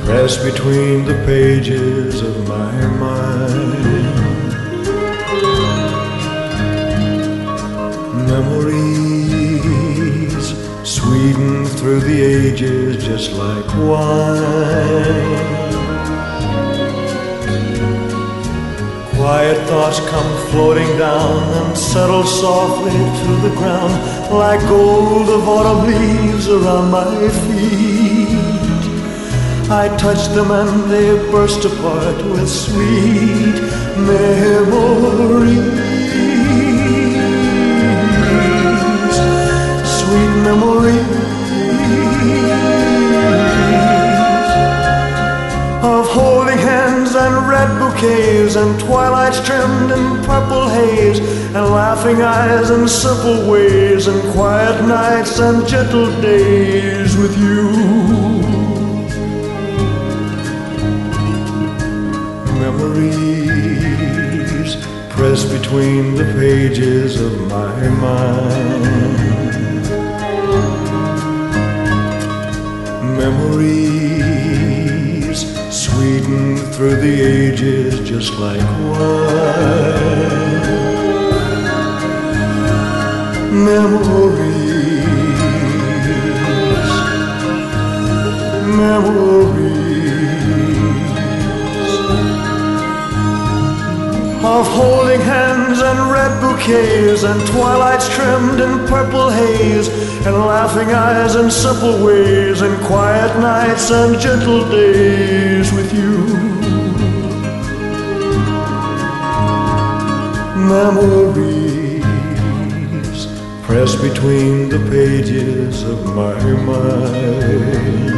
press between the pages of my mind. Memories sweetened through the ages just like wine. Quiet thoughts come floating down and settle softly to the ground like gold of autumn leaves around my feet. I touch them and they burst apart with sweet memories. Sweet memories of holding hands and red bouquets and twilights trimmed in purple haze and laughing eyes and simple ways and quiet nights and gentle days with you. Memories press between the pages of my mind. Memories sweetened through the ages just like wine. Memories, memories of holding hands and red bouquets and twilights trimmed in purple haze and laughing eyes and simple ways and quiet nights and gentle days with you. Memories press between the pages of my mind.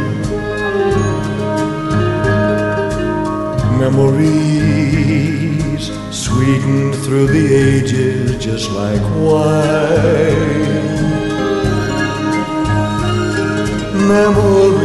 Memories sweetened through the ages just like wine. Memories